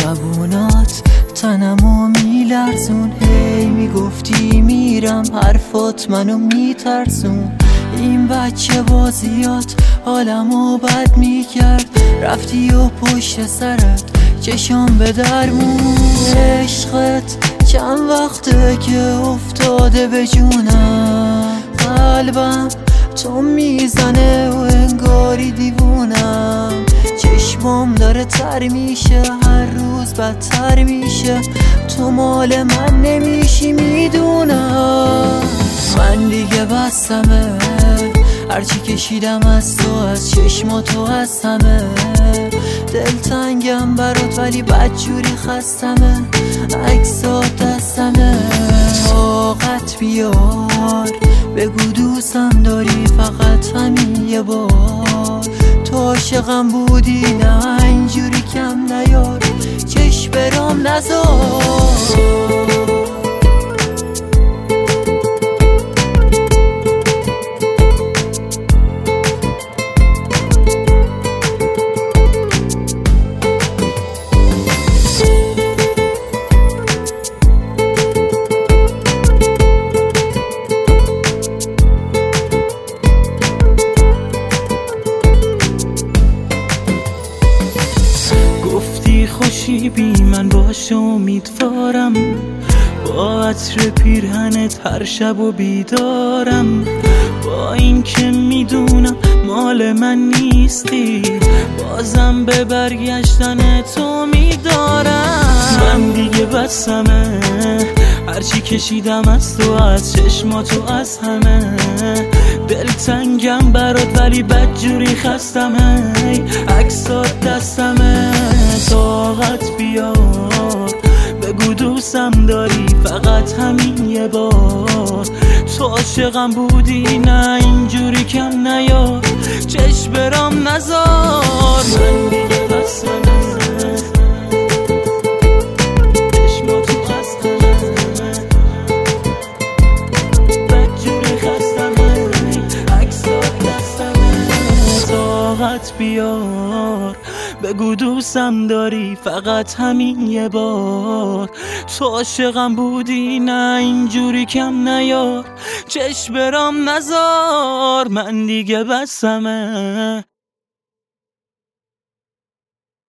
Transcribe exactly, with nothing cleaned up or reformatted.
زبونات تنمو میلرزون، هی میگفتی میرم، حرفات منو میترسون. این بچه بازیات حالمو بد میکرد، رفتی و پشت سرت چشام به درمون. عشقت چند وقته که افتاده به جونم، قلبم تو میزنه و انگاری دیوونم. چشمام داره تر میشه، هر روز بدتر میشه، تو مال من نمیشی میدونم. من دیگه بستمه، هرچی کشیدم از تو، از چشماتو از همه. دلتنگم برات ولی بدجوری خستمه، عکسات دستمه. طاقت بیار بگو دوستم داری، فقط همین یه بار. تو عاشقم بودی نه اینجوری کم نیار، چشم برام نذار. خوشی بی من باشه امیدوارم، با عطر پیرهنت هر شب و بیدارم. با این که میدونم مال من نیستی، بازم به برگشتن تو میدارم. من دیگه بسمه، هرچی کشیدم از تو، از چشماتو از همه. دلتنگم برات ولی بدجوری خستمه، عکسات دستمه. طاقت بیار بگو دوستم داری، فقط همین یه بار. تو عاشقم بودی نه اینجوری کم نیار، چشم برام نذار. من دیگه بسمه، چشماتو از همه. بدجوری خستمه، عکسات دستمه. طاقت بیار بگو دوستم داری، فقط همین یه بار. تو عاشقم بودی نه اینجوری کم نیار، چشم برام نذار. من دیگه بسمه.